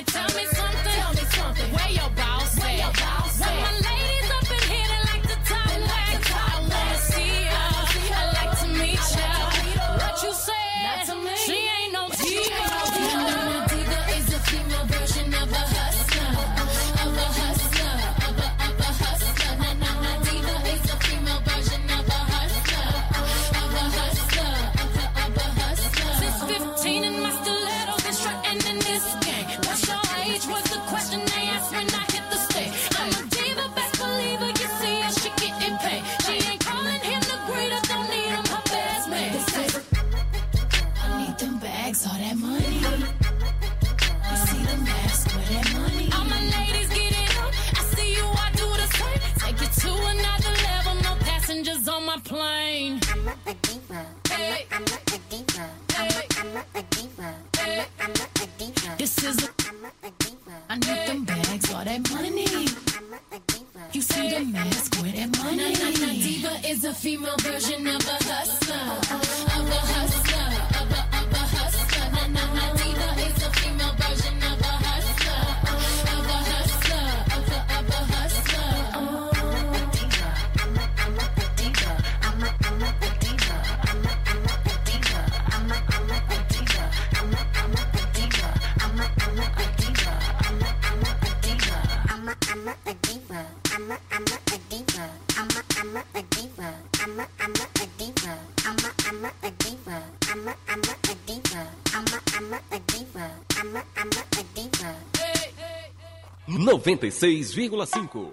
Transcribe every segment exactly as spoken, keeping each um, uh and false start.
tell me something. Tell me something. Where your boss at? Where your boss at? When my ladies up in here, they like to talk back. I wanna see ya. I like to meet ya. What you say? Not to me. She ain't no diva. A diva is a female version of a hustler. Of a hustler. Of a, of a hustler. Na na na. Diva is a female version of a hustler. Of a hustler. Of a, of a hustler. Since fifteen in my stilettos, been strutting in this game. What's your age? Was the question they asked when I hit the stage. I'm a diva, best believer. You see her, she getting paid. She ain't calling him the greater, don't need him her best man. I need them bags, all that money. You see the mask with that money. All my ladies get it up. I see you, I do the same. Take it to another level. No passengers on my plane. I'm not a diva. Hey. I'm not a diva. I'm not, I'm not a diva. I'm not, I'm not a diva. This is a, I'm not a diva. I need them bags, all that money. I'm not a diva. You see the mask with that money. Na, na, na, diva is a female version of a hustler. Of a hustler. Of a, of a hustler. Na, na, na, diva is a female version of a hustler. Of a hustler. Of a, of a hustler. I'm not, I'm not a diva. I'm not, I'm not a diva. I'm not, I'm not a diva. I'm not, I'm not a diva. I'm not, I'm not a diva. I'm not, I'm not a diva. I'm not, I'm not a diva. I'm not, I'm not a diva. I'm not, I'm not a diva. I'm not, I'm not a diva. I'm not, I'm not a diva. I'm not, I'm not a diva. I'm not, I'm not a diva. I'm not, I'm not a diva. I'm not, I'm not a diva. noventa e seis vírgula cinco.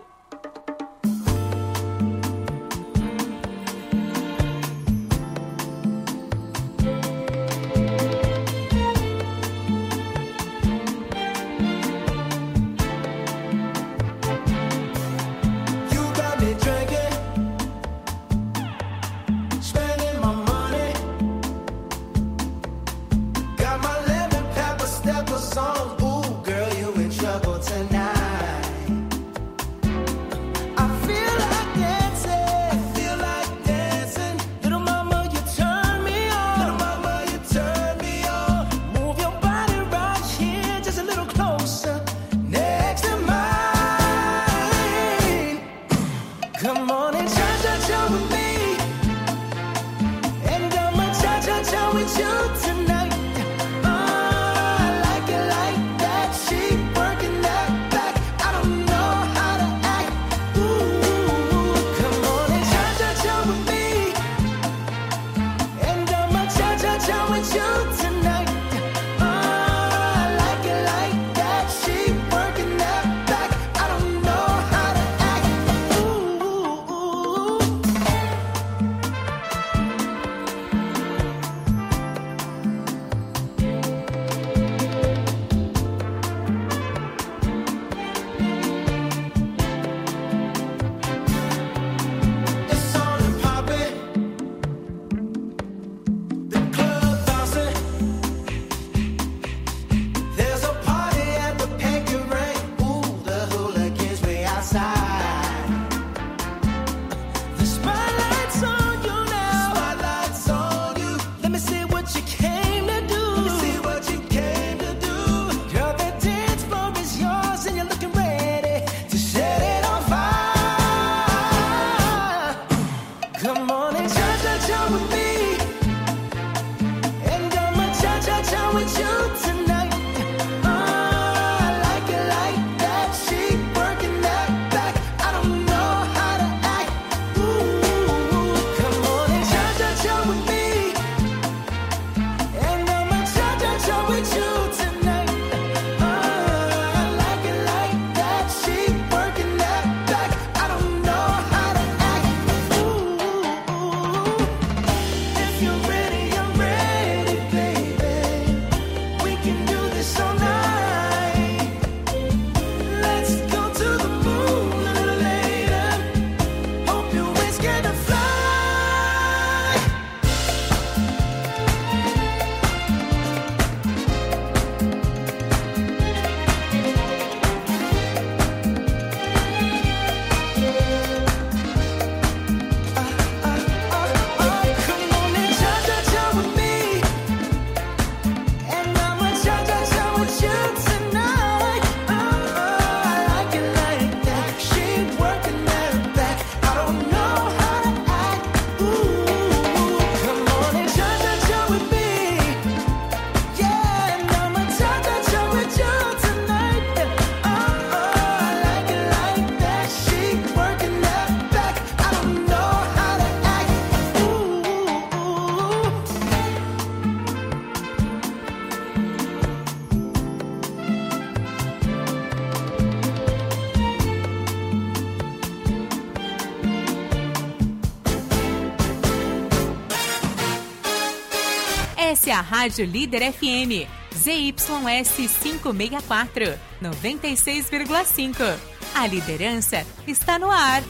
You got me drinking, spending my money. Got my lemon pepper steppers on. Ooh, girl, you in trouble tonight. I feel like dancing, I feel like dancing. Little mama, you turn me on. Little mama, you turn me on. Move your body right here, just a little closer, next to mine. Come on and cha-cha-cha with me, and I'ma cha-cha-cha with you tonight. Oh, I like it like that. She working that back. Acesse a Rádio Líder F M, Z Y S quinhentos e sessenta e quatro, noventa e seis vírgula cinco. A liderança está no ar.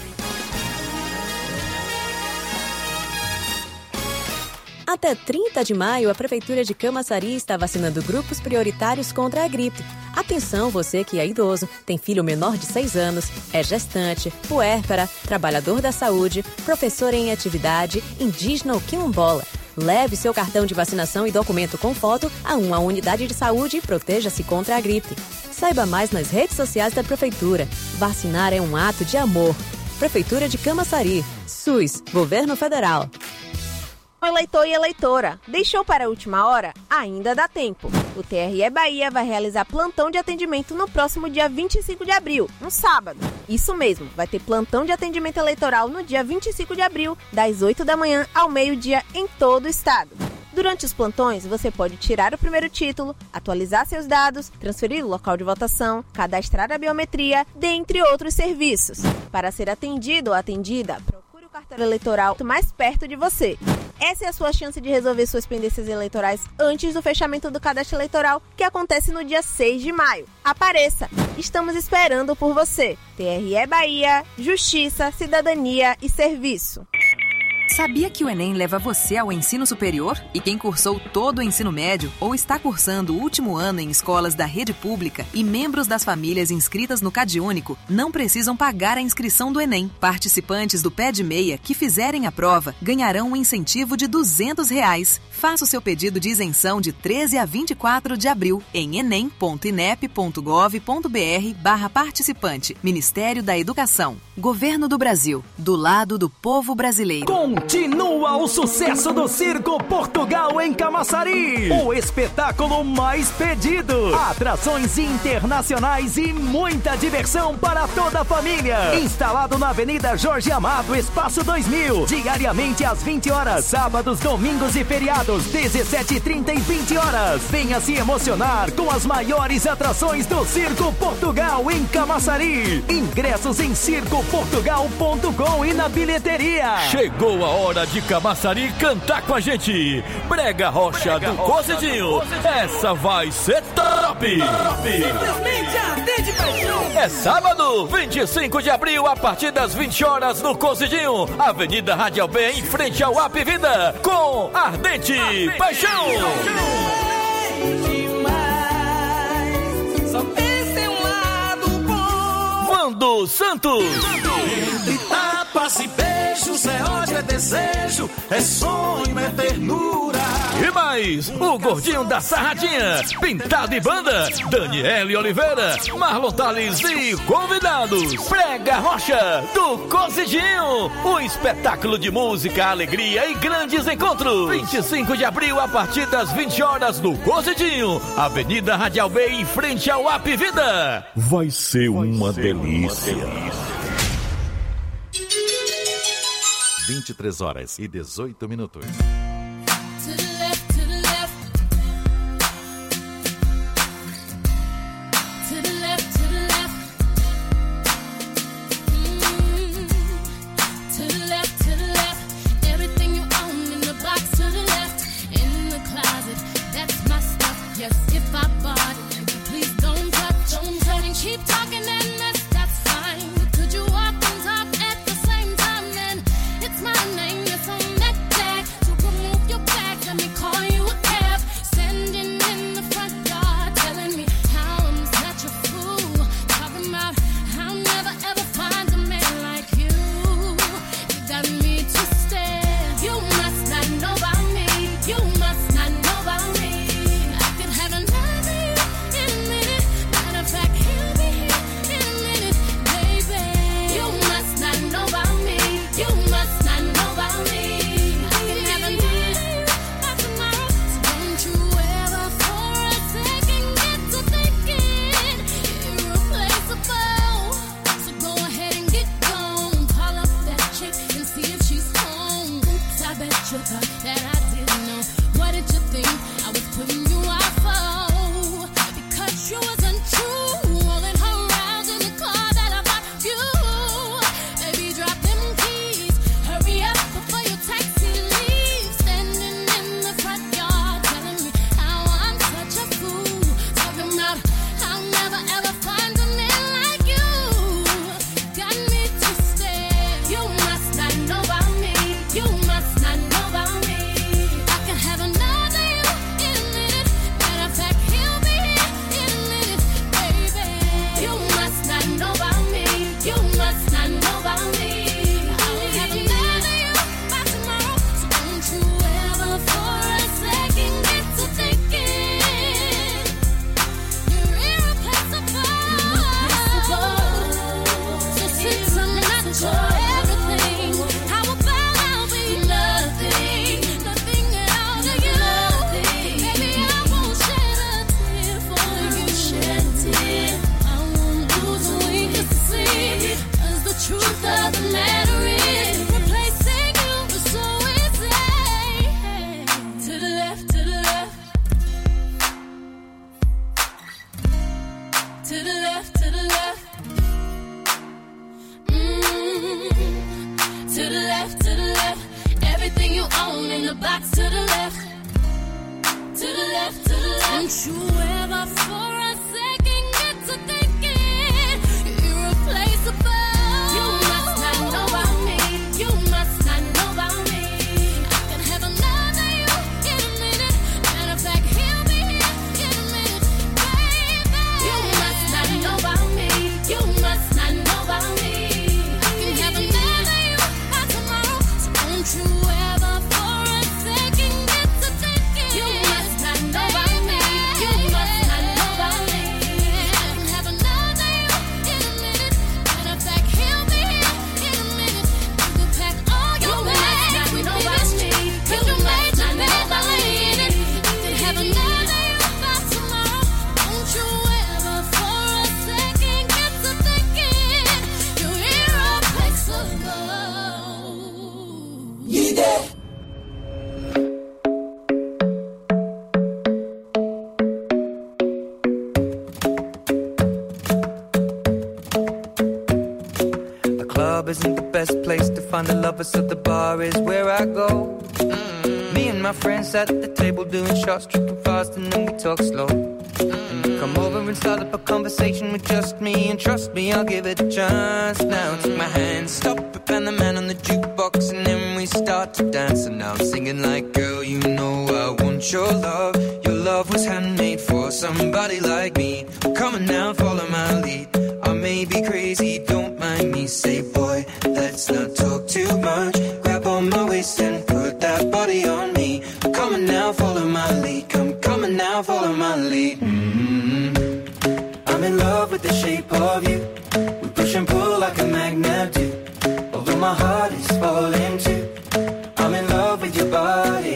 Até trinta de maio, a Prefeitura de Camaçari está vacinando grupos prioritários contra a gripe. Atenção, você que é idoso, tem filho menor de seis anos, é gestante, puérpera, trabalhador da saúde, professor em atividade, indígena ou quilombola. Leve seu cartão de vacinação e documento com foto a uma unidade de saúde e proteja-se contra a gripe. Saiba mais nas redes sociais da Prefeitura. Vacinar é um ato de amor. Prefeitura de Camaçari. SUS, Governo Federal. Eleitor e eleitora, deixou para a última hora? Ainda dá tempo. O T R E Bahia vai realizar plantão de atendimento no próximo dia vinte e cinco de abril, um sábado. Isso mesmo, vai ter plantão de atendimento eleitoral no dia vinte e cinco de abril, das oito da manhã ao meio-dia em todo o estado. Durante os plantões, você pode tirar o primeiro título, atualizar seus dados, transferir o local de votação, cadastrar a biometria, dentre outros serviços. Para ser atendido ou atendida, procure o cartório eleitoral mais perto de você. Essa é a sua chance de resolver suas pendências eleitorais antes do fechamento do cadastro eleitoral, que acontece no dia seis de maio. Apareça! Estamos esperando por você. T R E Bahia, Justiça, Cidadania e Serviço. Sabia que o Enem leva você ao ensino superior? E quem cursou todo o ensino médio ou está cursando o último ano em escolas da rede pública e membros das famílias inscritas no CadÚnico não precisam pagar a inscrição do Enem. Participantes do Pé de Meia que fizerem a prova ganharão um incentivo de duzentos reais. Faça o seu pedido de isenção de treze a vinte e quatro de abril em enem ponto inep ponto gov ponto br barra participante. Ministério da Educação. Governo do Brasil. Do lado do povo brasileiro. Continua o sucesso do Circo Portugal em Camaçari. O espetáculo mais pedido. Atrações internacionais e muita diversão para toda a família. Instalado na Avenida Jorge Amado, Espaço dois mil. Diariamente às vinte horas. Sábados, domingos e feriados, dezessete e trinta e vinte horas. Venha se emocionar com as maiores atrações do Circo Portugal em Camaçari. Ingressos em circo portugal ponto com e na bilheteria. Chegou a hora de Camaçari cantar com a gente. Brega Rocha Brega do Cozidinho. Essa vai ser top. Simplesmente Ardente Paixão. É sábado, vinte e cinco de abril, a partir das vinte horas no Cozidinho, Avenida Radial B, em frente ao App Vida, com Ardente, Ardente Paixão. Só pensa em um lado bom. Vando Santos. Entre tapas e beijos, é ódio, é desejo, é sonho, é ternura. E mais, o gordinho da Sarradinha, Pintado e Banda, Daniele Oliveira, Marlon Tales e convidados. Brega Rocha do Cozidinho, um espetáculo de música, alegria e grandes encontros. vinte e cinco de abril, a partir das vinte horas no Cozidinho, Avenida Radial B, em frente ao App Vida. Vai ser uma delícia. vinte e três horas e dezoito minutos. To the left, to the left. To the left, to the left. Mm. To the left, to the left. Everything you own in the box to the left. And in the closet, that's my stuff. Yes, if I bought it, please don't touch. Don't touch. And keep talking that mess, that's fine. But could you walk and talk at the same time? Then it's my name, yes, on that tag. So come to the left, to the left. Mm, to the left, to the left. Everything you own in the box to the left. To the left, to the left. Don't you ever for a second get to thinking you're irreplaceable. You must not know about me. You must not know about me. I can have another you in a minute. Matter of fact, he'll be here in a minute, baby. You must not know about me. You must not know about me. I can have another you by tomorrow. So don't you ever for a second get to thinking you must not know about me. You must not know about me. I can have another you in a minute. Matter of fact, he'll be here in a minute. You can pack all your bags. You know about me. You must not know about me. I can have another you by tomorrow. Don't you ever for a second get to thinking you're irreplaceable. The club isn't the best place to find the lovers, so the bar is where I go. Mm. Me and my friends at the table doing shots, tripping fast, and then we talk slow. And you come over and start up a conversation with just me, and trust me, I'll give it a chance. Now take my hand, stop it, and the man on the jukebox, and then we start to dance. And now I'm singing like, girl, you know I want your love. Your love was handmade for somebody like me. Come on now, follow my lead. I may be crazy, don't mind me. Say, boy, let's not talk too much. Grab on my waist and put that body on me. Come on now, follow my lead. Come, come on now, follow my lead. Mm-hmm. I'm in love with the shape of you. We push and pull like a magnet do. Although my heart is falling too. I'm in love with your body.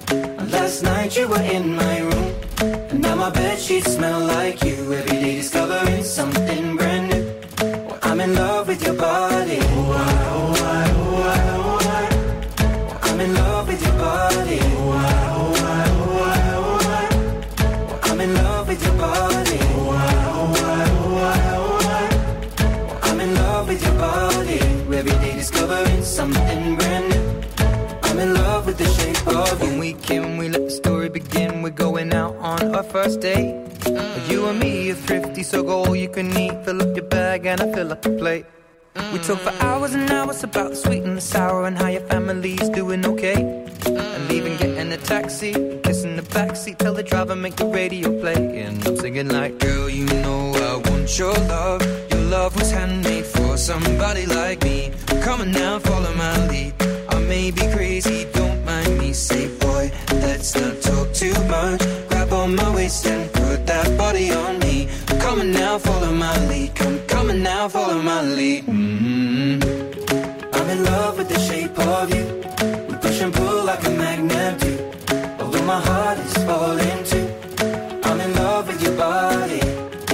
Last night you were in my room, and now my bedsheets smell like you. Every day discovering something brand new. Well, I'm in love with your body. Oh, I, oh, I, oh, I, oh, I. Well, I'm in love with your body. Oh, I, oh, I, oh, I, oh, I. Well, I'm in love with your body. Oh, I, oh, I, oh, I, oh, I. Well, I'm in love with your body. Every day discovering something brand new. I'm in love with the shape of you. When we came, we let the story begin. We're going out on our first date. Mm. You and me are thrifty, so go all you can eat. Fill up your bag and I fill up the plate. Mm. We talk for hours and hours about the sweet and the sour and how your family's doing okay. Mm. And even getting a taxi, kissing the backseat, tell the driver make the radio play. And I'm singing like, girl, you know I want your love. Your love was handmade for somebody like me. Come on now, follow my lead. I may be crazy, don't mind me. Say, boy, let's not talk too much. Grab on my waist and put that body on me. Come on now, follow my lead. Come, come on now, follow my lead. Mm-hmm. I'm in love with the shape of you. We push and pull like a magnet do. Although my heart is falling too. I'm in love with your body.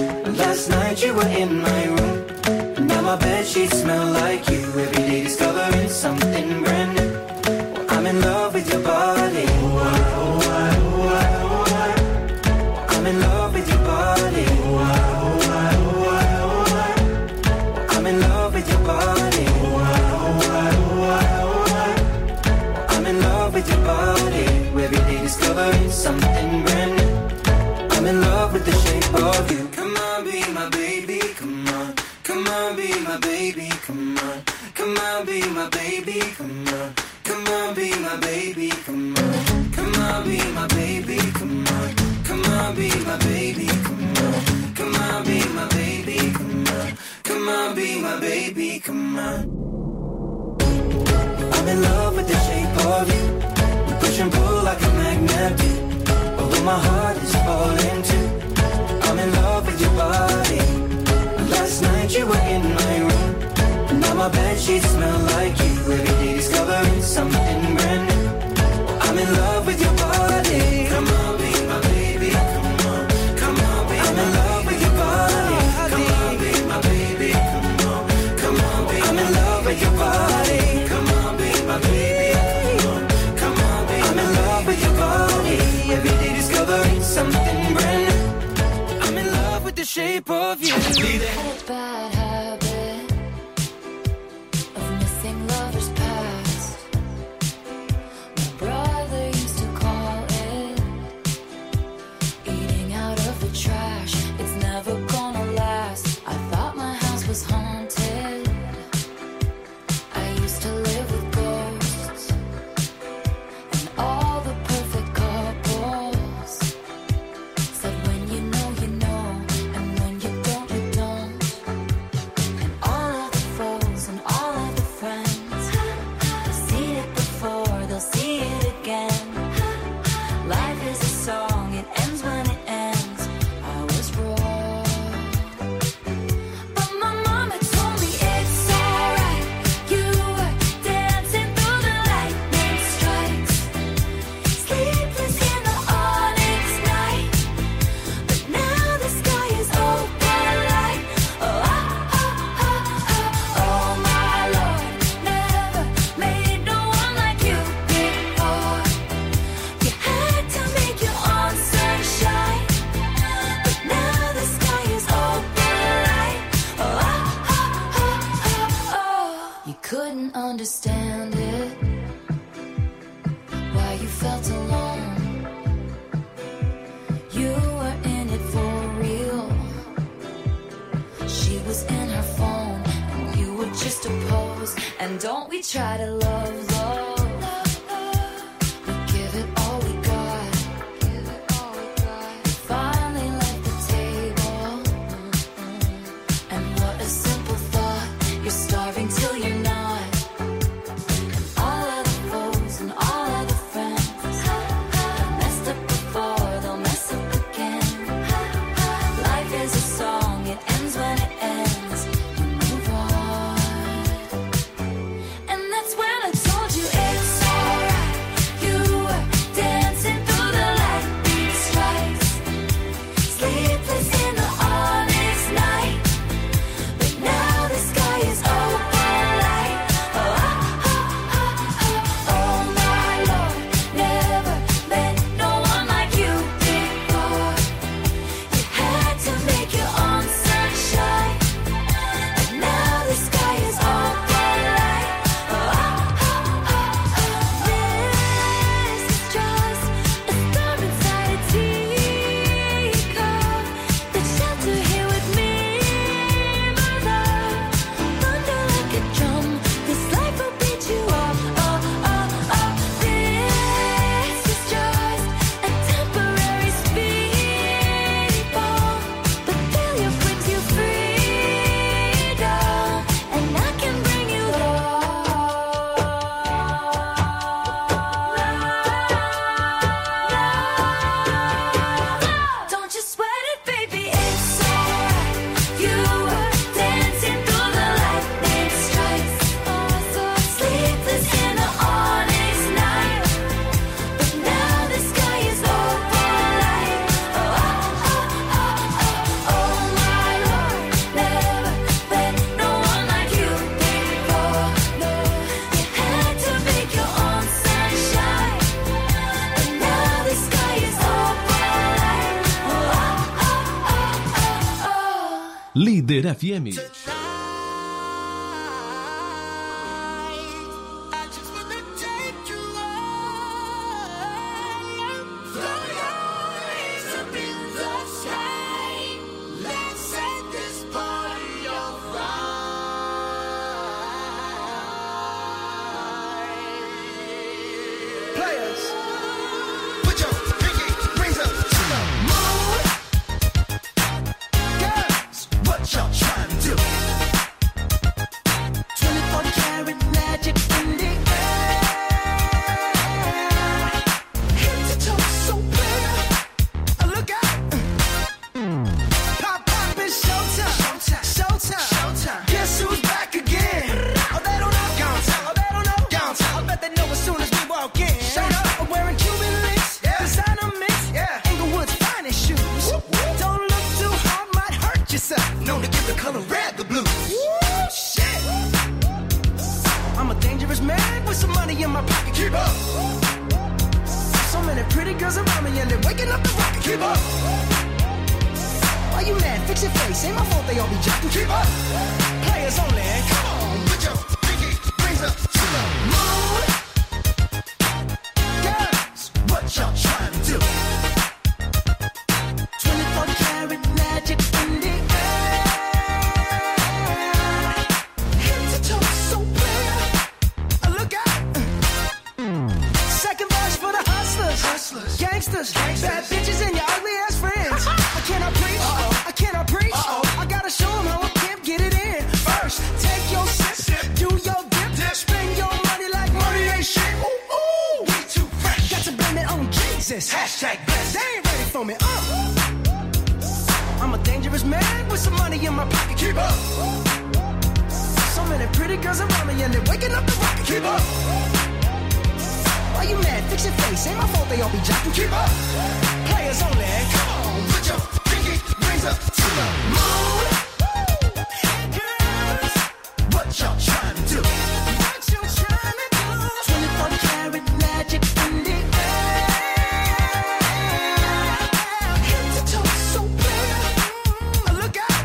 Last night you were in my room, and now my bedsheets smell like you. Every day discovering something brand new. Well, I'm in love with your body. Oh, I, oh, I, oh, I, oh, I. I'm in love with your body. Oh, I, oh, I, oh, I, oh, I. I'm in love with your body. Oh, I, oh, I, oh, I, oh, I. I'm in love with your body. Every day discovering something brand new. I'm in love with the shape of you. Come on, be my baby, come on. Come on, be my baby, come on. Come on, be my baby, come on. Come on, be my baby, come on. Come on, be my baby, come on. Come on, be my baby, come on. Come on, be my baby, come on. Come on, be my baby, come on. I'm in love with the shape of you. We push and pull like a magnet do. Although my heart is falling too. I'm in love with your body. Last night you were in my room, and now my bedsheets smell like you. Every day discovering something brand new. I'm in love with your body. Come on, be my baby. Come on, come on, be I'm in love with your body. Come on, be my baby. Come on, come on, be I'm in love with your body. Come on, be my baby. Come on, come on, be I'm in love with your body. Every day discovering something brand new. I'm in love with the shape of of you. Had a bad habit of missing lovers past. My brother used to call it eating out of the trash. It's never gonna last. I thought my house was haunted. I used to live with ghosts and all the perfect couples. Said when you know, you know, and when you don't, you don't. And all of the foes and all of the friends, they've seen it before, they'll see it again. Life is a song, it ends when it ends. I was wrong, but my mama told me it's alright. You were dancing through the lightning strikes, sleepless in the onyx night. But now the sky is open like, oh, oh, oh, oh, oh, oh my Lord, never made no one like you before. You had to make your own sunshine, but now the sky is open like, oh, oh, oh, oh, oh. You couldn't understand it, why you felt alone. You were in it for real. She was in her phone, and you were just a pose. And don't we try to love, love. We give it all we got. Finally left the table. And what a simple thought. You're starving till you're not. And all of the foes and all of the friends have messed up before, they'll mess up again. Life is a song, it ends when it ends. You move on. And that's when I told you it's alright. You were dancing through the lightning strikes, sleepless in the onyx night. But now the sky is open like, oh, oh, oh, oh, oh my Lord, never met no one like you before. You had to make your own sunshine, but now the sky is open like, oh, oh, oh, oh. This is just a storm inside a teacup. The shelter here with me, my love. Thunder like a drum, this life will beat you up. Oh, oh, oh. This is just a temporary speed bump, but failure brings you freedom, and I can bring you love. Don't you sweat it, baby, it's alright. You were dancing through the lightning strikes, sleepless in the onyx night. But now the sky is open like, oh, oh, oh, oh, oh my Lord, never met no one like you before. You had to make your own sunshine, but now the sky is open like, oh, oh, oh, oh, oh. Líder F M. Players, put your pinky rings up to the moon. Girls, what y'all trying to do? twenty-four karat magic in the air. Head to toe so clear. Oh, look out. Pop, pop, it's showtime. Showtime. Showtime. Showtime. Guess who's back again? Oh, they don't know. Gone time. Oh, they don't know. Gone time. I bet they know as soon as we walk in. Shut up. I'm wearing Cuban links. Yeah. Designer mix. Yeah. Inglewood's finest shoes. Whoop, whoop. Don't look too hard, might hurt yourself. Known to give the color red the blues. Woo, shit. I'm a dangerous man with some money in my pocket. Keep up. So many pretty girls around me and they're waking up the rocket. Keep up. Why you mad? fix your face. Ain't my fault they all be jacking. Keep up. Players only. Come on, put your pinky rings up to the moon. Girls, what y'all trying to do? twenty-four karat magic in the air. Head to toe so clear. Uh, Look out. Second verse for the hustlers, hustlers, gangsters, bad bitches and your ugly ass friends. I cannot preach, I cannot preach. I gotta show 'em how a pimp get it in. First, take your sip, do your dip, spend your money like money ain't shit. Ooh, ooh, we too fresh. Got to blame it on Jesus. Hashtag blessed. They ain't ready for me. Uh. I'm a dangerous man with some money in my pocket. Keep up. So many pretty girls around me and they're waking up the rocket. Keep up. Why you mad? Fix your face. Ain't my fault they all be jacking. Keep up. Players only. Come on, put your pinky rings up to the moon. Girls, what y'all trying to do? What you trying to do? twenty-four karat magic in the air. Head to toe so clear. Mm, look out.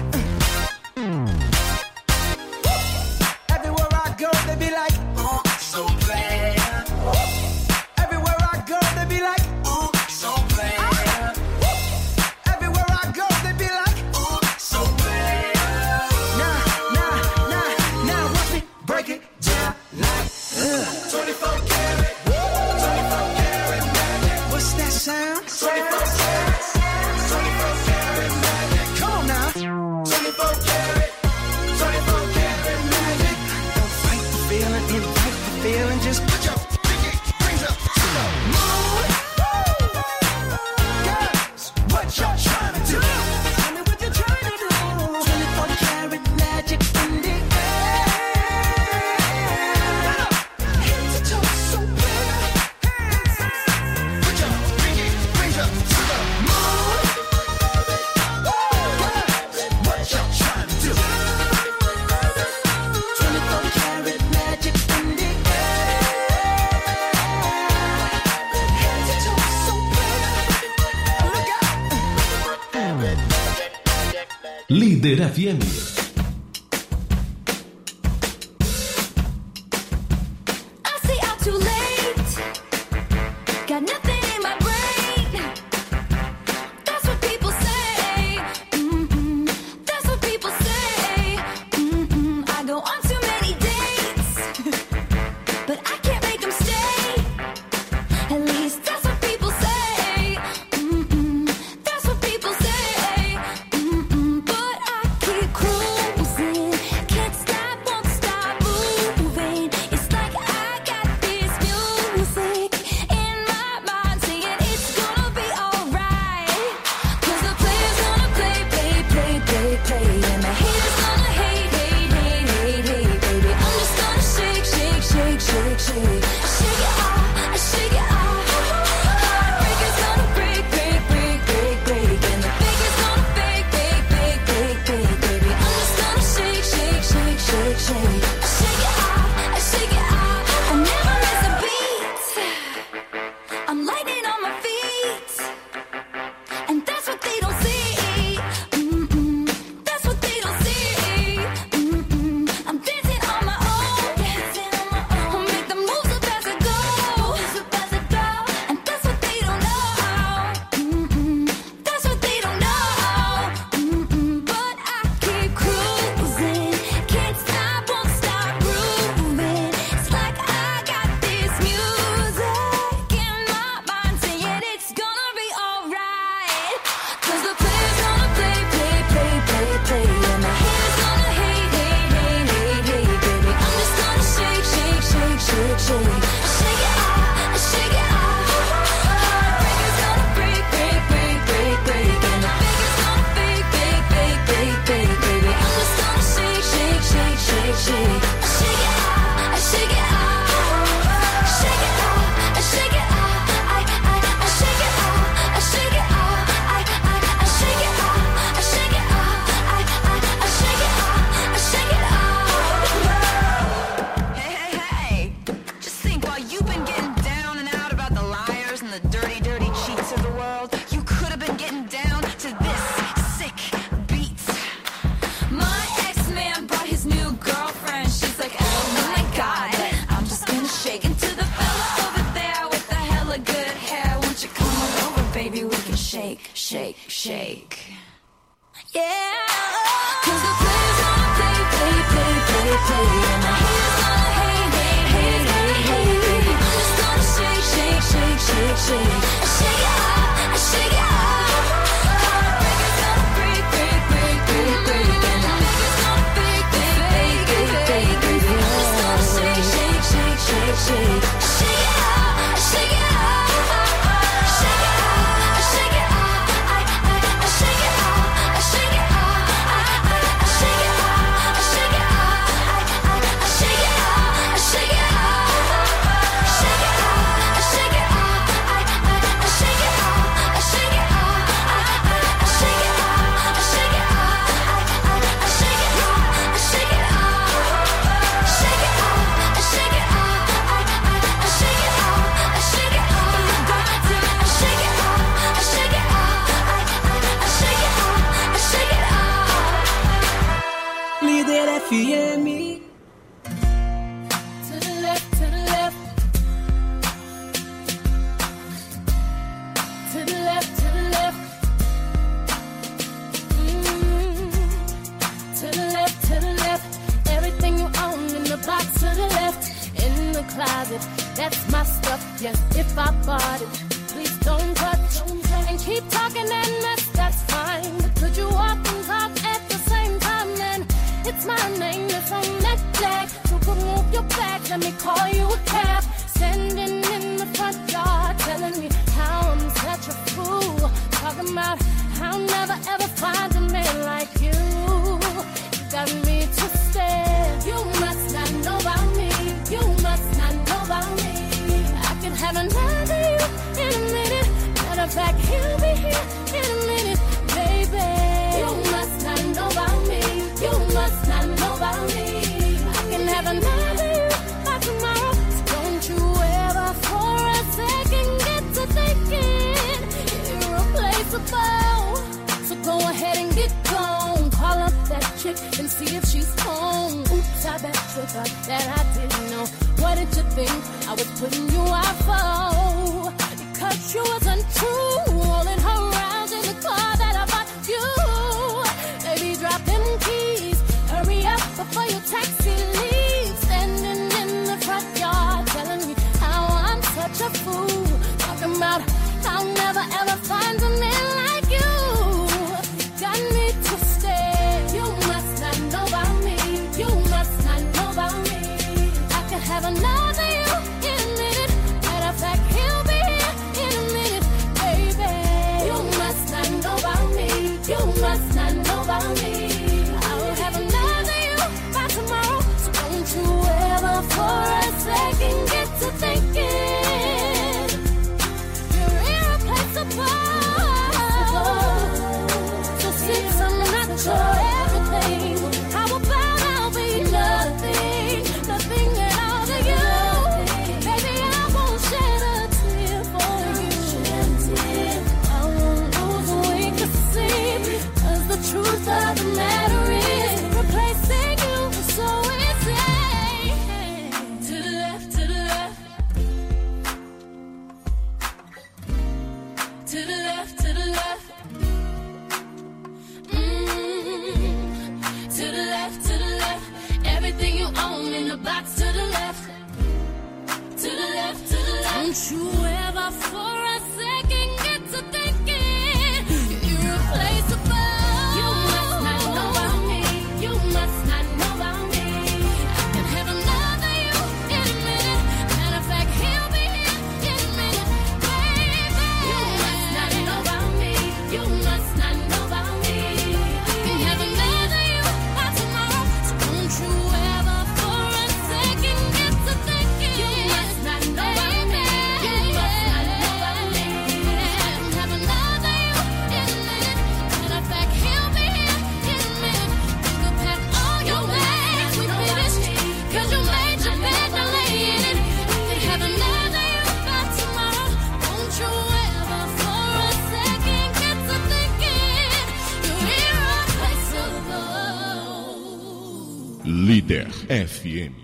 Everywhere I go, they be like, oh, so bad. Everywhere I go, they be like, ooh, so bad. Everywhere I go, they be like, ooh, so bad. Nah, nah, nah, now watch me break it down like uh. twenty-four karat, twenty-four karat magic. What's that sound? twenty-four karat, twenty-four karat magic. Come on now. twenty-four karat, twenty-four karat magic. Don't fight the feeling, invite the feeling, just put your pinky rings up to the moon. Girls, what y'all trying to do? Tell me what you're trying to do. twenty-four karat magic in the air. Head to toe so clear. Put your pinky rings up to the moon. Girls, what y'all trying to do? twenty-four karat magic in the air. Head to toe so clear. Look out. Líder F M. I stay out too late. Got nothing in my brain. That's what people say. Mm-mm. That's what people say. Mm-mm. I go on too many dates, but I can't make them stay. At least that's what people say. Mm-mm. That's what people say. Mm-mm. But I keep cruising. Yeah. Cause the players gonna play, play, play, play, play. And the haters gonna hate, hate, hate, hate, hate. I'm just gonna shake, shake, shake, shake, shake. I shake it out, I shake it out. Heartbreakers gonna break, break, break, break, break. And the fakers gonna fake, fake, fake, fake, fake, fake. I'm just gonna shake, shake, shake, shake, shake. I shake it out, I shake it out. Shake it out, I shake it out. I, I, I shake it out, I shake it out. I, I, I shake it out, I shake it out. I, I, I shake it out, I shake it out. Shake it out, I shake it out. I, I, I shake it out, I shake it out. I, I, I shake it out, I shake it out. I, I, I shake it out, I shake it out. Shake it out, I shake it out. I, I, I shake it out, I shake it out. I shake it out, I shake it out. I, I, I shake it out, I shake it out. Líder F M. To the left, to the left. To the left, to the left. Mm. To the left, to the left. Everything you own in the box to the left. In the closet, that's my stuff. Yes, if I bought it, please don't touch. And keep talking that mess, that's fine. But could you walk and talk at the same time? Then it's my name that's on that flag. So go move your back, let me call you a cab. Standing in the front yard, telling me how I'm such a fool. Talking about how I'll never ever find a man like you. You got me twisted. You must not know about me. You must not know about me. I could have another you in a minute. Matter of fact, he'll be here in a minute, baby. You must not know about me. You must not know about me. I can have another you by tomorrow. So don't you ever for a second get to thinking irreplaceable. So go ahead and get gone. Call up that chick and see if she's home. Oops, I bet you thought that I didn't know. What did you think I was putting you out for? Because you was untrue. Rolling her around in the car that I bought you. Baby, drop them keys. Hurry up before your taxi leaves. Standing in the front yard telling me how I'm such a fool. Talking about I'll never ever find a man like you. Got me twisted. You must not know about me. You must not know about me. I could have another you in a minute. Matter of fact, he'll be here in a minute, baby. You must not know about me. You must not know about me. I will have another you by tomorrow. So don't you ever for a second get to thinking you're irreplaceable. So since I'm not your everything, how about I'll be nothing, nothing at all to you? Baby, I won't shed a tear for you. I won't lose a wink of sleep, 'cause the truth of the matter is replacing you is so easy. To the left, to the left. To the left, to the left. Mm. To the left, to the left. Everything you own in the box to the left. To the left, to the left. Don't you ever for a second get to thinking you're irreplaceable. You must not know about me. You must not know about me. I can have another you in a minute. Matter of fact, he'll be here in a minute, baby. You must not know about me. You must not know about me. I can have another you by tomorrow. So don't you ever for a second get to thinking you must not know about me. You must not know about me. I can have another you in a minute. Matter of fact, he'll be here in a minute. You can pack all your bags, we finished. 'Cause you made your bed, now lay in it. I can have another you by tomorrow. Don't you ever for a second get to thinking you're irreplaceable. Líder F M.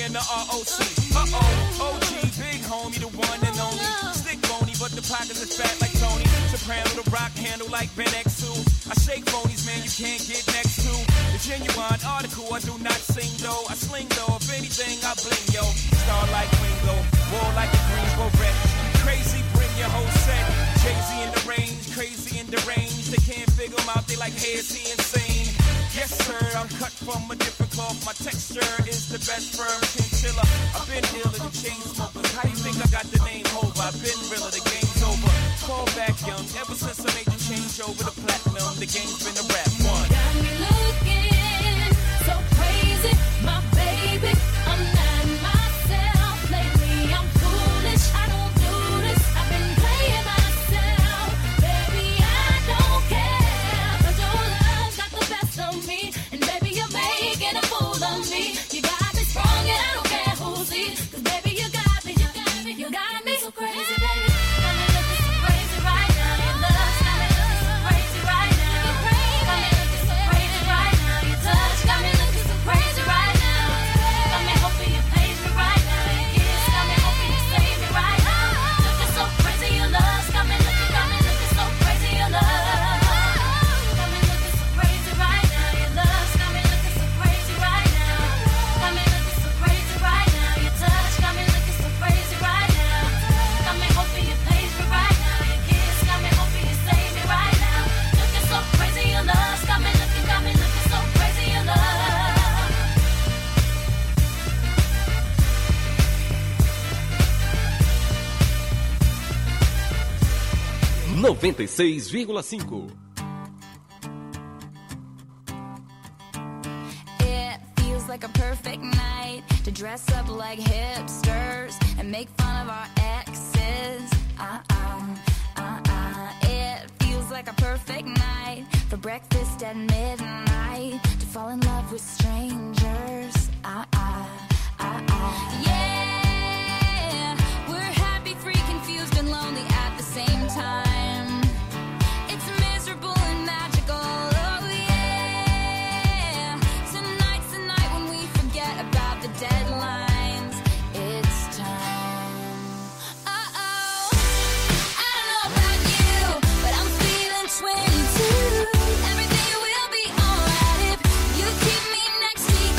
and the R O C. Uh-oh, O G, big homie, the one and only. Stick bony, but the pockets are fat like Tony. Soprano, the rock handle like Ben X two. I shake phonies, man, you can't get next to. The genuine article, I do not sing though. I sling though, if anything, I bling, yo. Star like Ringo, war like a Greensboro wreck. Crazy, bring your whole set. Jay-Z in the range, crazy in the range. They can't figure him out, they like, hey, is he insane? Yes, sir, I'm cut from a different cloth. My texture is the best firm chinchilla. I've been dealing with chain smokers. How you think I got the name over? I've been realer, the game's over. Fall back young, ever since I made the change over the platinum, the game's been a rap one. Got me looking so crazy, my baby. I'm not myself lately. I'm foolish. I don't do this. I've been playing myself, baby. I don't care, 'cause your love's got the best of me, and baby you're making a fool of me. You got me strong and I don't care who sees, 'cause baby you got me, you got me, you got me so crazy, baby. Got me looking so crazy right now. Your love's got me looking so crazy right now. Got me looking so crazy right now. Your touch got me looking so crazy right now. Got me hoping you praise me right now. Your kiss got me hoping you save me right now. Looking so crazy, your love's got me looking, got me looking so crazy, your love. Got me looking so crazy right now. Your love's got me looking so crazy right now. Got me looking so crazy right now. Your touch got me looking so crazy right now. Got me hoping you praise me right now. Your kiss got me hoping you save me right now. Looking so crazy, your love's got me looking, got me looking so crazy, your love. noventa e seis vírgula cinco. It feels like a perfect night to dress up like hipsters and make fun of our exes. Uh-uh, uh-uh. It feels like a perfect night for breakfast at midnight, to fall in love with strangers. Uh-uh, uh-uh. Yeah, we're happy, free, confused, and lonely at the same time. It's miserable and magical, oh yeah. Tonight's the night when we forget about the deadlines. It's time. Uh-oh, I don't know about you, but I'm feeling twenty-two. Everything will be alright if you keep me next to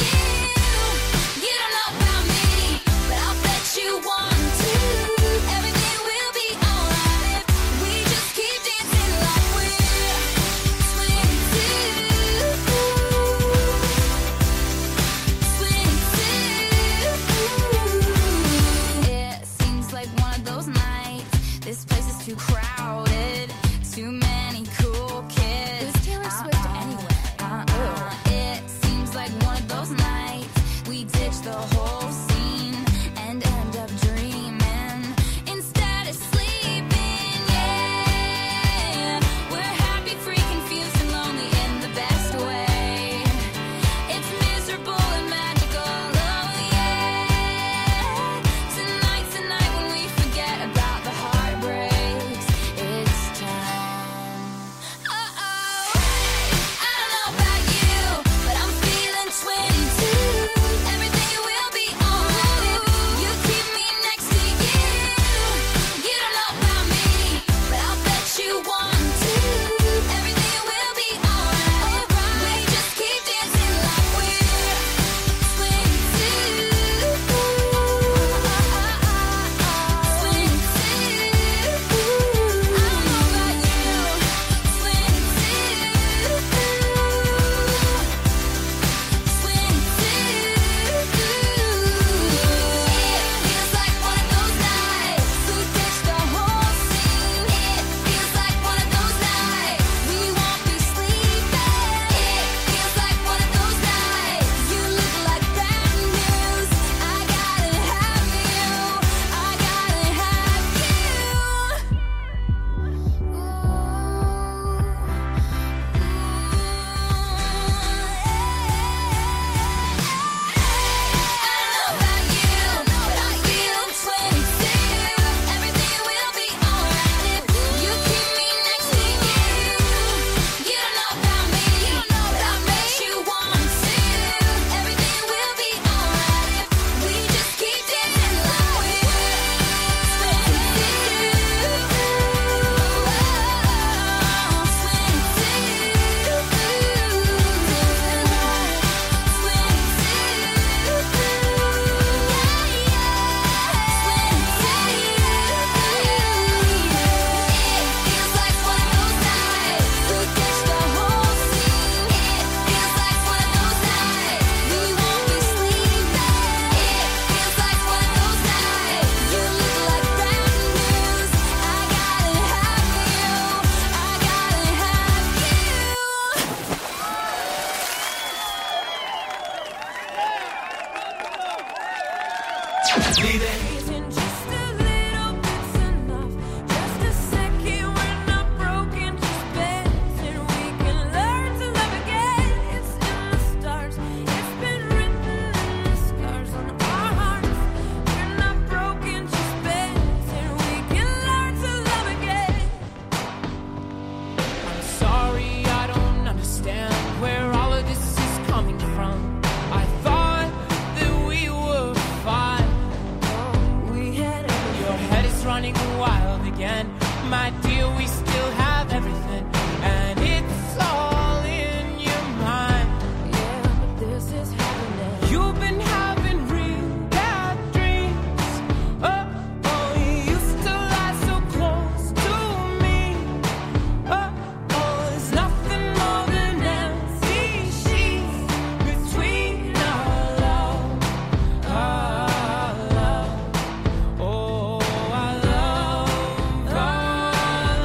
understand where all of this is coming from. I thought that we were fine. We had everything. Your head is running wild again. My dear, we still have everything. And it's all in your mind. Yeah, but this is happening. You've been having real bad dreams. Oh, oh, you used to lie so close to me. Oh, oh, there's nothing more than empty sheets between our love, our love. Oh, our love, our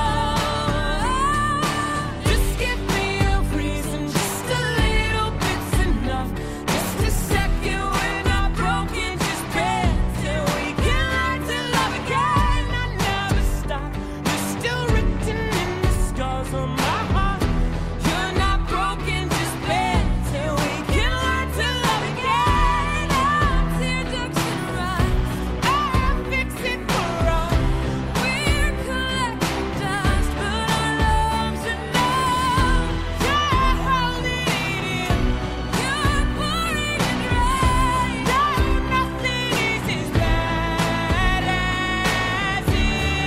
love. Just give me a reason, just a little bit's enough. Just a second when I'm broken, just dance and we can learn to love again. I never stop. You're still written in the scars on my heart. You're not broken, just dance and we can learn to love again. Our teardrops can rise, I'll fix it for us. We're collecting dust, but our love's enough. You're holding it in, you're pouring it right. No, nothing is as bad as it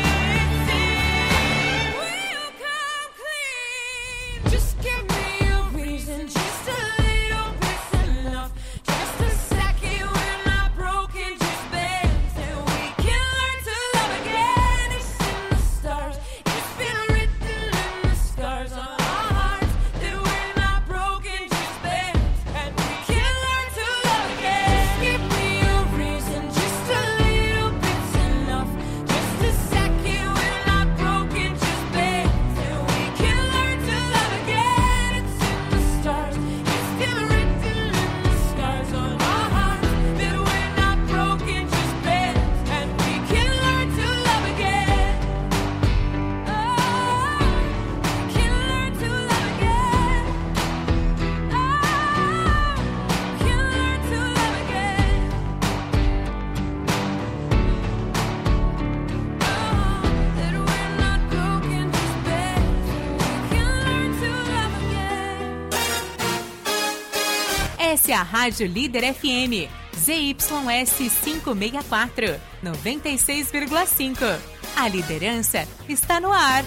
seems. Will you come clean? Just give me a reason, just a little bit's enough. Just a second when I'm broken, just dance and we can learn to love again. It's in the stars, it's been written in the scars on our hearts that we're not broken, just dance and we can learn to love again. Just give me a reason, just a little bit's enough. Just a second when I'm broken, just dance and we can learn to love again. It's in the stars, it's been written in the scars on our hearts that we're not broken, just dance and we can learn to love again. Oh, we can learn to love again. Oh, we can learn to love again. That we're not broken, just dance and we can learn to love again. Essa é a Rádio Líder F M, Z Y S quinhentos e sessenta e quatro, noventa e seis vírgula cinco. A liderança está no ar.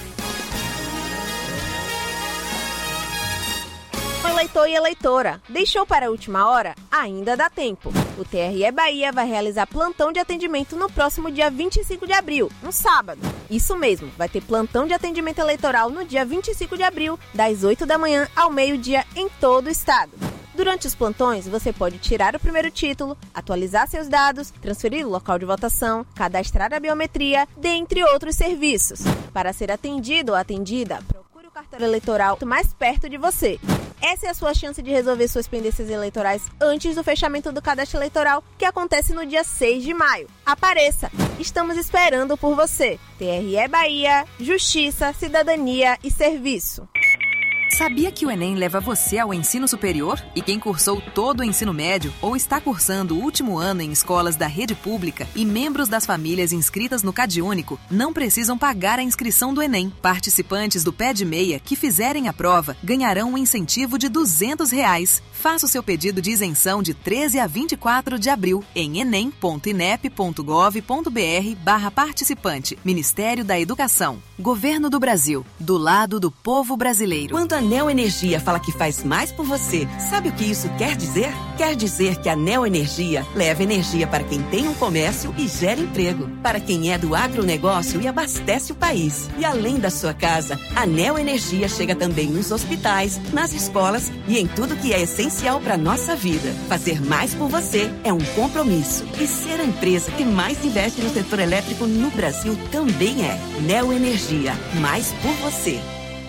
Oi, eleitor e eleitora. Deixou para a última hora? Ainda dá tempo. O T R E Bahia vai realizar plantão de atendimento no próximo dia vinte e cinco de abril, um sábado. Isso mesmo, vai ter plantão de atendimento eleitoral no dia vinte e cinco de abril, das oito da manhã ao meio-dia em todo o estado. Durante os plantões, você pode tirar o primeiro título, atualizar seus dados, transferir o local de votação, cadastrar a biometria, dentre outros serviços. Para ser atendido ou atendida, procure o cartório eleitoral mais perto de você. Essa é a sua chance de resolver suas pendências eleitorais antes do fechamento do cadastro eleitoral, que acontece no dia seis de maio. Apareça! Estamos esperando por você. T R E Bahia, Justiça, Cidadania e Serviço. Sabia que o Enem leva você ao ensino superior? E quem cursou todo o ensino médio ou está cursando o último ano em escolas da rede pública e membros das famílias inscritas no CadÚnico não precisam pagar a inscrição do Enem. Participantes do Pé de Meia que fizerem a prova ganharão um incentivo de duzentos reais. Faça o seu pedido de isenção de treze a vinte e quatro de abril em enem ponto inep ponto gov ponto br barra participante. Ministério da Educação. Governo do Brasil. Do lado do povo brasileiro. Quando a Neo Energia fala que faz mais por você, sabe o que isso quer dizer? Quer dizer que a Neo Energia leva energia para quem tem um comércio e gera emprego, para quem é do agronegócio e abastece o país. E além da sua casa, a Neo Energia chega também nos hospitais, nas escolas e em tudo que é essencial para a nossa vida. Fazer mais por você é um compromisso. E ser a empresa que mais investe no setor elétrico no Brasil também é. Neo Energia, mais por você.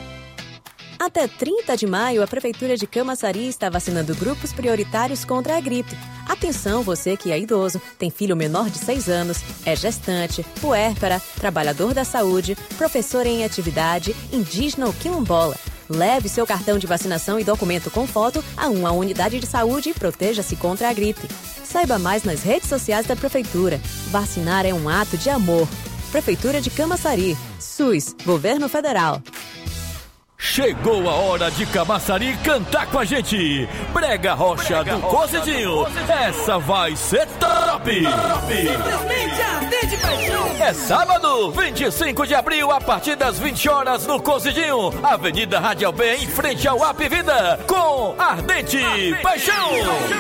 Até trinta de maio, a Prefeitura de Camaçari está vacinando grupos prioritários contra a gripe. Atenção, você que é idoso, tem filho menor de seis anos, é gestante, puérpera, trabalhador da saúde, professor em atividade, indígena ou quilombola. Leve seu cartão de vacinação e documento com foto a uma unidade de saúde e proteja-se contra a gripe. Saiba mais nas redes sociais da Prefeitura. Vacinar é um ato de amor. Prefeitura de Camaçari. SUS, Governo Federal. Chegou a hora de Camaçari cantar com a gente. Brega Rocha do Cozidinho. Essa vai ser top. Simplesmente ardente paixão. É sábado, vinte e cinco de abril, a partir das vinte horas no Cozidinho, Avenida Radial B, em frente ao App Vida, com Ardente, Ardente Paixão.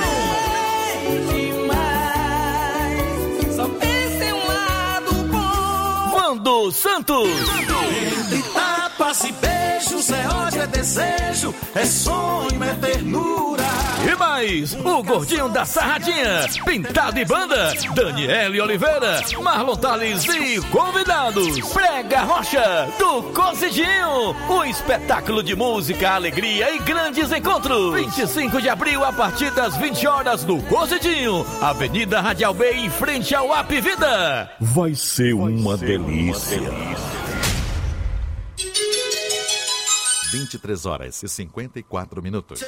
Só pensa em um lado bom. Vando Santos. Entre tapas e beijos, é ódio, é desejo, é sonho, é ternura. E mais, o gordinho da Sarradinha, Pintado e Banda, Daniele Oliveira, Marlon Tales e convidados. Prega Rocha do Cozidinho, um espetáculo de música, alegria e grandes encontros. vinte e cinco de abril, a partir das vinte horas no Cozidinho, Avenida Radial B, em frente ao App Vida. Vai ser uma delícia. vinte e três horas e cinquenta e quatro minutos.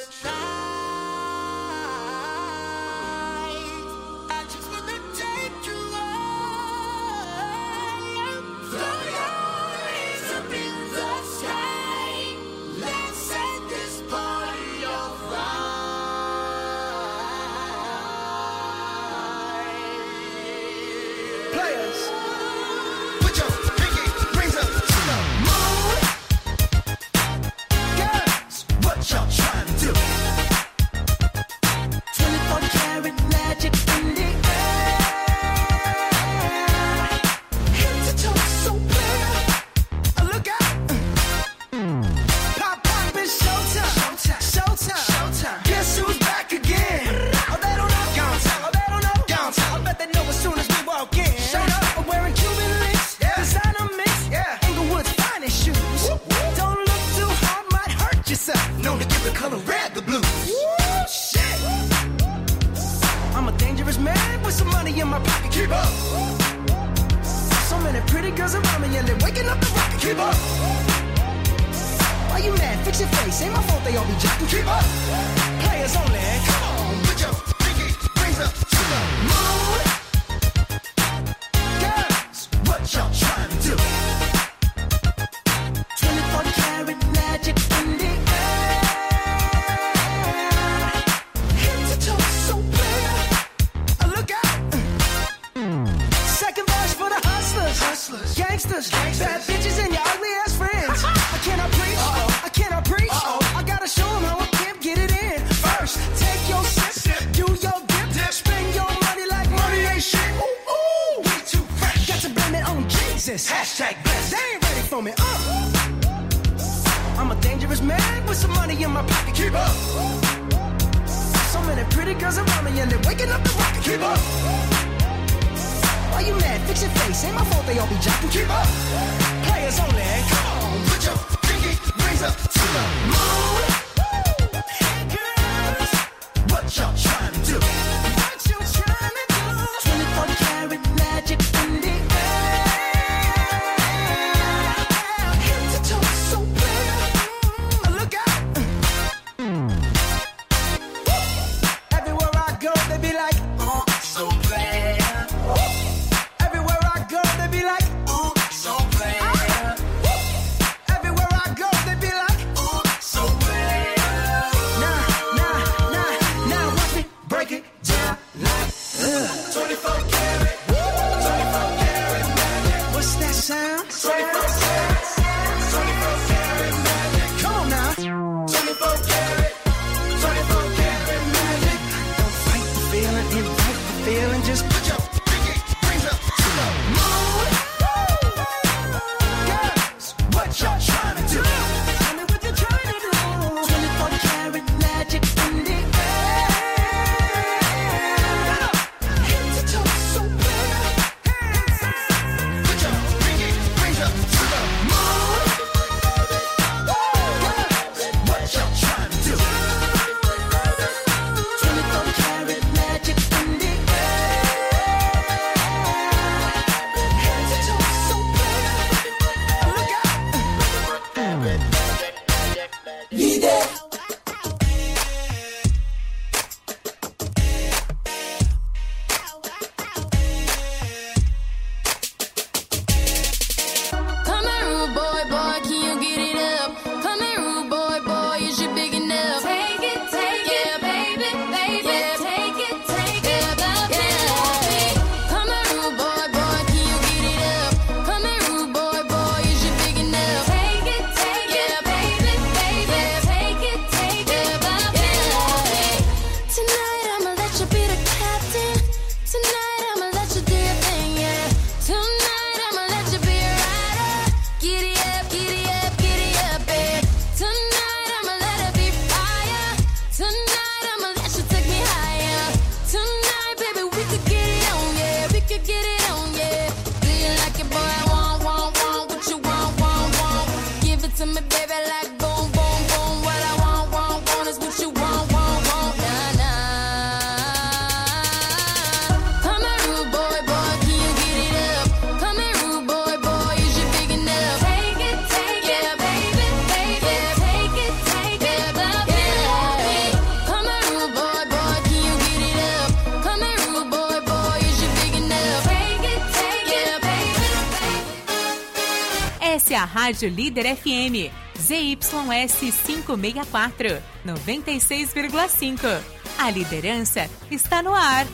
Come here, rude boy, boy, can you get it up? Come here, rude it to me, baby, like boom, boom, boom. What I want, want, want is what you want, want, want. Nah, nah. Come here, rude boy, boy, can you get it up? Come here, rude boy, boy, is you big enough? Take it, take it, baby, take it, take it, take it, love it, love it. Come here, rude boy, boy, can you get it up? Come here, rude boy, boy, is you big enough? Take it, take it, baby. Essa é a Rádio Líder F M, Z Y S quinhentos e sessenta e quatro, noventa e seis vírgula cinco. A liderança está no ar.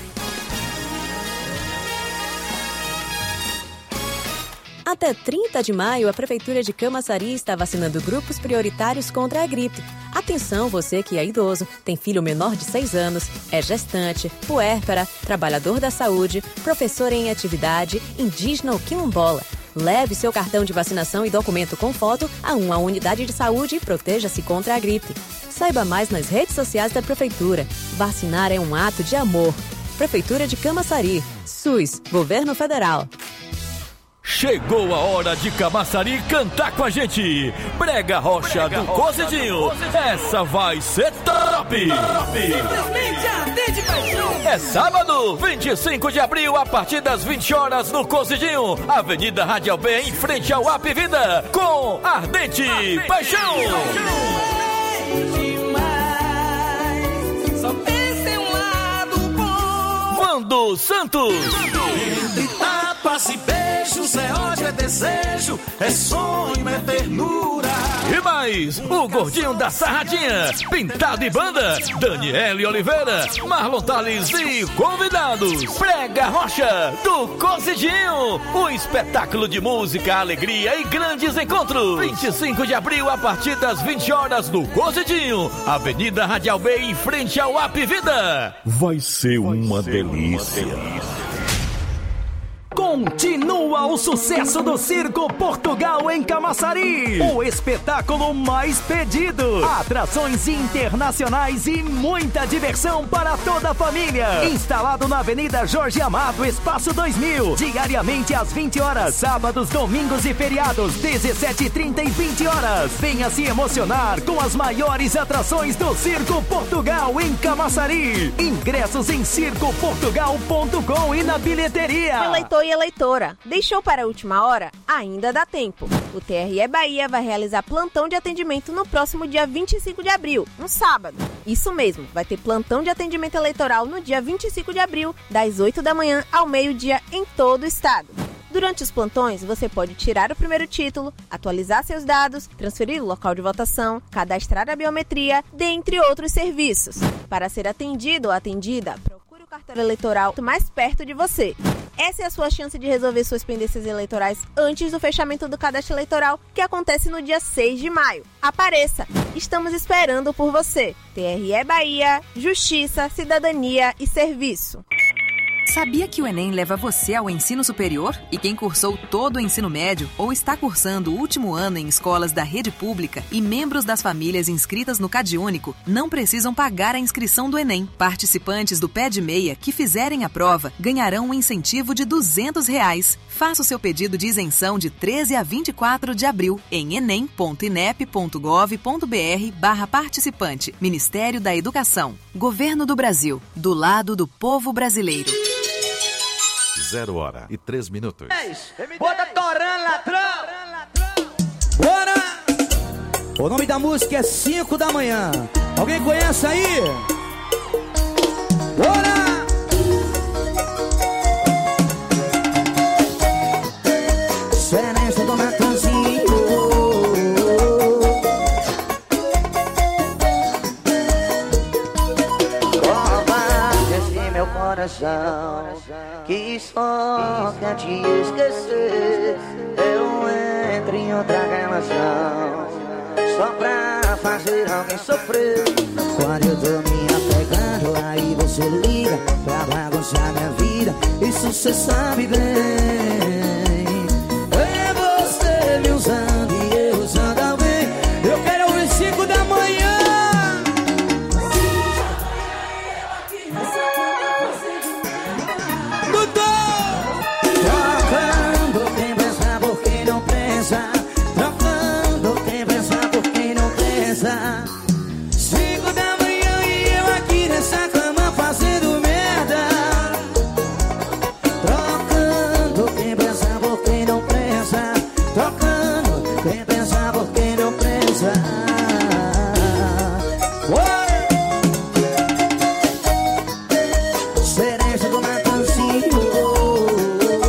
Até trinta de maio, a Prefeitura de Camaçari está vacinando grupos prioritários contra a gripe. Atenção, você que é idoso, tem filho menor de seis anos, é gestante, puérpera, trabalhador da saúde, professor em atividade, indígena ou quilombola. Leve seu cartão de vacinação e documento com foto a uma unidade de saúde e proteja-se contra a gripe. Saiba mais nas redes sociais da Prefeitura. Vacinar é um ato de amor. Prefeitura de Camaçari. SUS, Governo Federal. Chegou a hora de Camaçari cantar com a gente. Brega Rocha do Cozidinho. Essa vai ser top. Simplesmente arder de paixão. É sábado, vinte e cinco de abril, a partir das vinte horas no Cozidinho, Avenida Radial B, em frente ao App Vida, com Ardente, Ardente Paixão. Só pensa em um lado bom. Vando Santos. Entre tapas e beijos, é ódio, é desejo, é sonho, é ternura. E mais, o gordinho da Sarradinha, Pintado e Banda, Daniele Oliveira, Marlon Tales e convidados. Prega Rocha do Cozidinho, um espetáculo de música, alegria e grandes encontros. vinte e cinco de abril, a partir das vinte horas no Cozidinho, Avenida Radial B, em frente ao App Vida. Vai ser uma delícia. Continua o sucesso do Circo Portugal em Camaçari. O espetáculo mais pedido. Atrações internacionais e muita diversão para toda a família. Instalado na Avenida Jorge Amado, Espaço dois mil. Diariamente às vinte horas. Sábados, domingos e feriados, dezessete e trinta e vinte horas. Venha se emocionar com as maiores atrações do Circo Portugal em Camaçari. Ingressos em circo portugal ponto com e na bilheteria. Eleitor e eleitora, deixou para a última hora? Ainda dá tempo. O T R E Bahia vai realizar plantão de atendimento no próximo dia vinte e cinco de abril, um sábado. Isso mesmo, vai ter plantão de atendimento eleitoral no dia vinte e cinco de abril, das oito da manhã ao meio-dia em todo o estado. Durante os plantões, você pode tirar o primeiro título, atualizar seus dados, transferir o local de votação, cadastrar a biometria, dentre outros serviços. Para ser atendido ou atendida, procure o cartório eleitoral mais perto de você. Essa é a sua chance de resolver suas pendências eleitorais antes do fechamento do cadastro eleitoral, que acontece no dia seis de maio. Apareça! Estamos esperando por você. T R E Bahia, Justiça, Cidadania e Serviço. Sabia que o Enem leva você ao ensino superior? E quem cursou todo o ensino médio ou está cursando o último ano em escolas da rede pública e membros das famílias inscritas no CadÚnico não precisam pagar a inscrição do Enem. Participantes do Pé de Meia que fizerem a prova ganharão um incentivo de duzentos reais. Faça o seu pedido de isenção de treze a vinte e quatro de abril em enem ponto inep ponto gov ponto br barra participante. Ministério da Educação. Governo do Brasil. Do lado do povo brasileiro. Zero hora e três minutos. Bota torando, ladrão! Bora! O nome da música é cinco da manhã. Alguém conhece aí? Bora! Excelência do Natanzinho. Rouba esse meu coração que só quer te esquecer. Eu entro em outra relação só pra fazer alguém sofrer. Quando eu tô me apegando, aí você liga pra bagunçar minha vida. Isso cê sabe bem. É você me usando e eu usando alguém. Eu quero ouvir cinco da manhã. Tocando, quem pensa por quem não pensa.